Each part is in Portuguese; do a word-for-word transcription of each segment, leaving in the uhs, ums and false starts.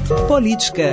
Política.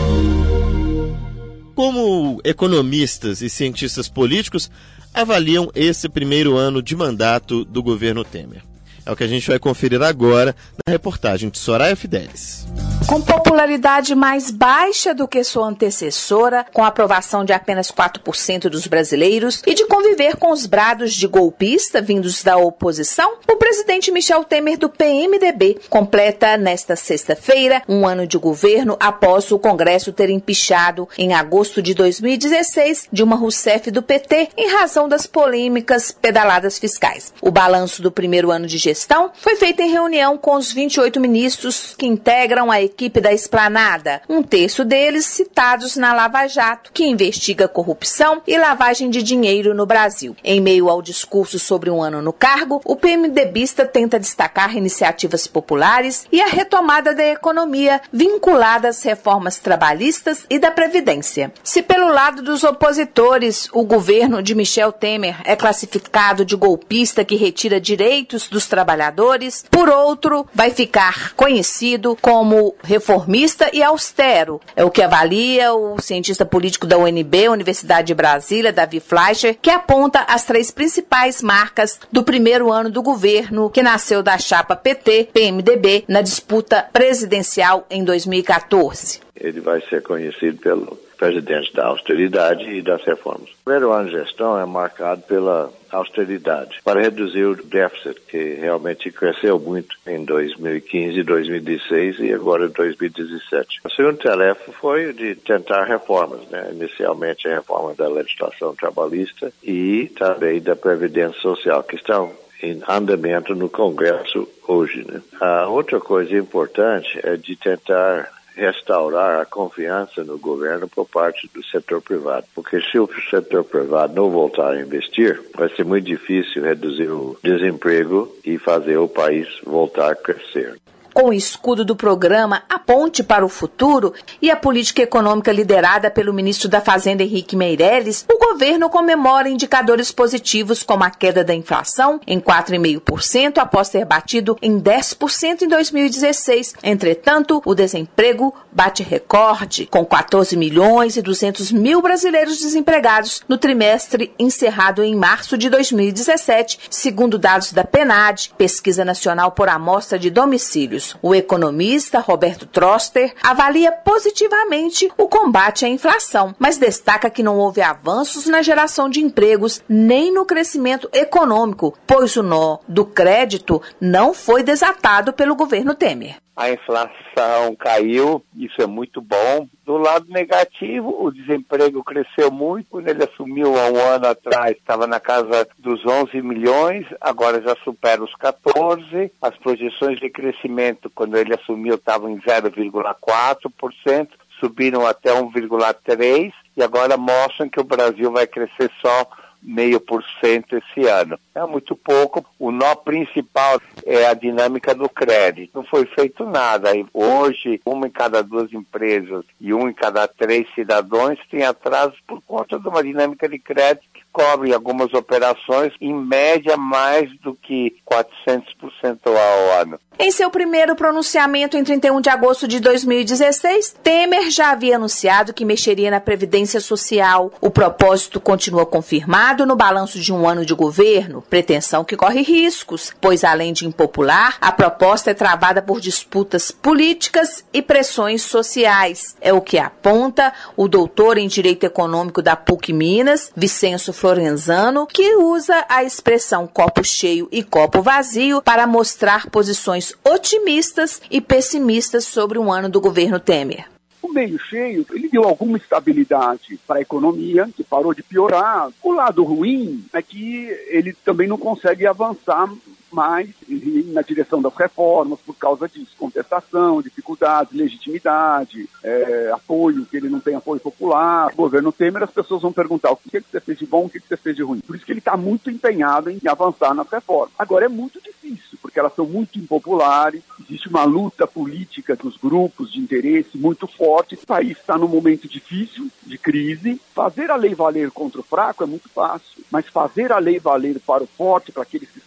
Como economistas e cientistas políticos avaliam esse primeiro ano de mandato do governo Temer? É o que a gente vai conferir agora na reportagem de Soraya Fidelis. Com popularidade mais baixa do que sua antecessora, com aprovação de apenas quatro por cento dos brasileiros e de conviver com os brados de golpista vindos da oposição, o presidente Michel Temer do P M D B completa nesta sexta-feira um ano de governo após o Congresso ter empichado em agosto de dois mil e dezesseis Dilma Rousseff do P T em razão das polêmicas pedaladas fiscais. O balanço do primeiro ano de gestão foi feito em reunião com os vinte e oito ministros que integram a equipe da Esplanada, um terço deles citados na Lava Jato, que investiga corrupção e lavagem de dinheiro no Brasil. Em meio ao discurso sobre um ano no cargo, o PMDBista tenta destacar iniciativas populares e a retomada da economia vinculada às reformas trabalhistas e da Previdência. Se pelo lado dos opositores, o governo de Michel Temer é classificado de golpista que retira direitos dos trabalhadores, por outro, vai ficar conhecido como reformista e austero. É o que avalia o cientista político da U N B, Universidade de Brasília, Davi Fleischer, que aponta as três principais marcas do primeiro ano do governo, que nasceu da chapa P T P M D B na disputa presidencial em dois mil e quatorze. Ele vai ser conhecido pelo presidente da austeridade e das reformas. O primeiro ano de gestão é marcado pela austeridade, para reduzir o déficit, que realmente cresceu muito em dois mil e quinze, dois mil e dezesseis e agora em dois mil e dezessete. A segunda tarefa foi de tentar reformas, né? Inicialmente a reforma da legislação trabalhista e também da Previdência Social, que estão em andamento no Congresso hoje, né? A outra coisa importante é de tentar restaurar a confiança no governo por parte do setor privado. Porque se o setor privado não voltar a investir, vai ser muito difícil reduzir o desemprego e fazer o país voltar a crescer. Com o escudo do programa A Ponte para o Futuro e a política econômica liderada pelo ministro da Fazenda Henrique Meirelles, o governo comemora indicadores positivos como a queda da inflação em quatro vírgula cinco por cento após ter batido em dez por cento em dois mil e dezesseis. Entretanto, o desemprego bate recorde, com quatorze milhões e duzentos mil brasileiros desempregados no trimestre encerrado em março de dois mil e dezessete, segundo dados da PNAD, Pesquisa Nacional por Amostra de Domicílios. O economista Roberto Troster avalia positivamente o combate à inflação, mas destaca que não houve avanços na geração de empregos nem no crescimento econômico, pois o nó do crédito não foi desatado pelo governo Temer. A inflação caiu, isso é muito bom. Do lado negativo, o desemprego cresceu muito. Quando ele assumiu há um ano atrás, estava na casa dos onze milhões, agora já supera os quatorze. As projeções de crescimento, quando ele assumiu, estavam em zero vírgula quatro por cento, subiram até um vírgula três por cento e agora mostram que o Brasil vai crescer só meio por cento esse ano. É muito pouco. O nó principal é a dinâmica do crédito. Não foi feito nada. Hoje, uma em cada duas empresas e um em cada três cidadãos tem atrasos por conta de uma dinâmica de crédito que cobre algumas operações, em média, mais do que quatrocentos por cento ao ano. Em seu primeiro pronunciamento em trinta e um de agosto de dois mil e dezesseis, Temer já havia anunciado que mexeria na Previdência Social. O propósito continua confirmado no balanço de um ano de governo, pretensão que corre riscos, pois além de impopular, a proposta é travada por disputas políticas e pressões sociais. É o que aponta o doutor em Direito Econômico da P U C Minas, Vicenço Florenzano, que usa a expressão copo cheio e copo vazio para mostrar posições otimistas e pessimistas sobre um ano do governo Temer. O meio cheio, ele deu alguma estabilidade para a economia, que parou de piorar. O lado ruim é que ele também não consegue avançar mais na direção das reformas por causa disso. Contestação, dificuldades, legitimidade, é, apoio, que ele não tem apoio popular. O governo Temer, as pessoas vão perguntar o que, é que você fez de bom, o que, é que você fez de ruim. Por isso que ele está muito empenhado em avançar nas reformas. Agora é muito difícil, porque elas são muito impopulares, existe uma luta política dos grupos de interesse muito forte. O país está num momento difícil, de crise. Fazer a lei valer contra o fraco é muito fácil, mas fazer a lei valer para o forte, para aqueles que estão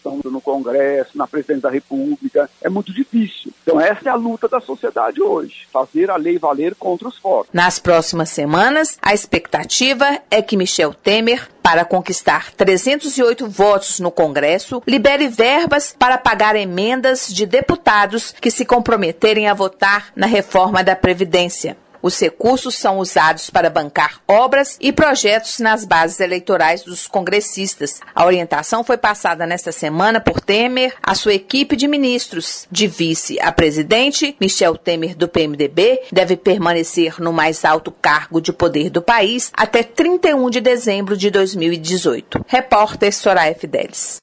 votação no Congresso, na Presidência da República. É muito difícil. Então essa é a luta da sociedade hoje, fazer a lei valer contra os fortes. Nas próximas semanas, a expectativa é que Michel Temer, para conquistar trezentos e oito votos no Congresso, libere verbas para pagar emendas de deputados que se comprometerem a votar na reforma da Previdência. Os recursos são usados para bancar obras e projetos nas bases eleitorais dos congressistas. A orientação foi passada nesta semana por Temer à sua equipe de ministros. De vice a presidente, Michel Temer, do P M D B, deve permanecer no mais alto cargo de poder do país até trinta e um de dezembro de dois mil e dezoito. Repórter Soraya Fidelis.